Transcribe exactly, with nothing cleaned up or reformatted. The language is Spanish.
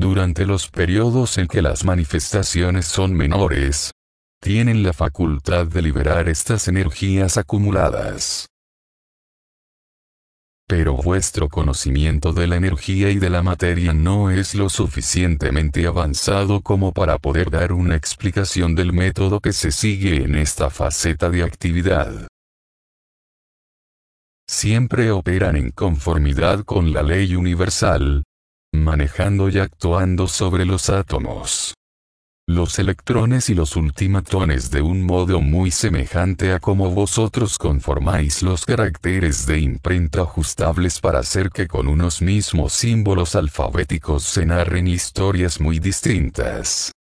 durante los periodos en que las manifestaciones son menores, tienen la facultad de liberar estas energías acumuladas. Pero vuestro conocimiento de la energía y de la materia no es lo suficientemente avanzado como para poder dar una explicación del método que se sigue en esta faceta de actividad. Siempre operan en conformidad con la ley universal, manejando y actuando sobre los átomos, los electrones y los ultimatones de un modo muy semejante a como vosotros conformáis los caracteres de imprenta ajustables para hacer que con unos mismos símbolos alfabéticos se narren historias muy distintas.